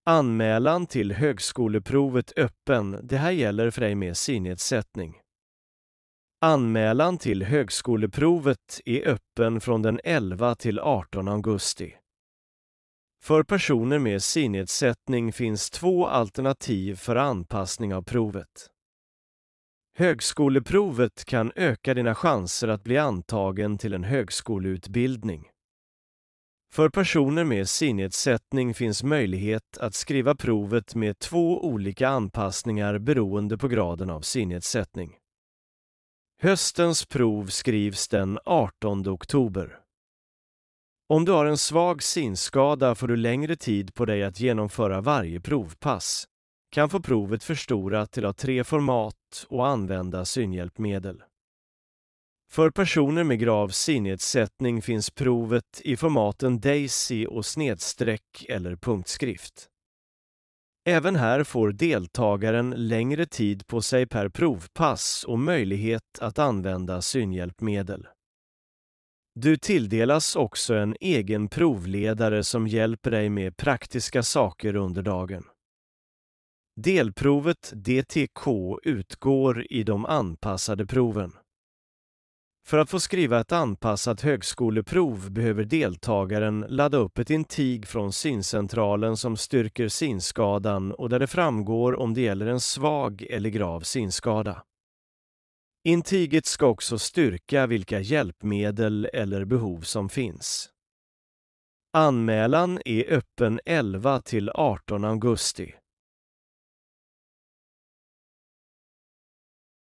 Anmälan till högskoleprovet öppen. Det här gäller för dig med synnedsättning. Anmälan till högskoleprovet är öppen från den 11 till 18 augusti. För personer med synnedsättning finns 2 alternativ för anpassning av provet. Högskoleprovet kan öka dina chanser att bli antagen till en högskoleutbildning. För personer med synnedsättning finns möjlighet att skriva provet med 2 olika anpassningar beroende på graden av synnedsättning. Höstens prov skrivs den 18 oktober. Om du har en svag synskada får du längre tid på dig att genomföra varje provpass, kan få provet förstorat till A3 format och använda synhjälpmedel. För personer med grav synnedsättning finns provet i formaten Daisy och snedstreck eller punktskrift. Även här får deltagaren längre tid på sig per provpass och möjlighet att använda synhjälpmedel. Du tilldelas också en egen provledare som hjälper dig med praktiska saker under dagen. Delprovet DTK utgår i de anpassade proven. För att få skriva ett anpassat högskoleprov behöver deltagaren ladda upp ett intyg från syncentralen som styrker synskadan och där det framgår om det gäller en svag eller grav synskada. Intyget ska också styrka vilka hjälpmedel eller behov som finns. Anmälan är öppen 11 till 18 augusti.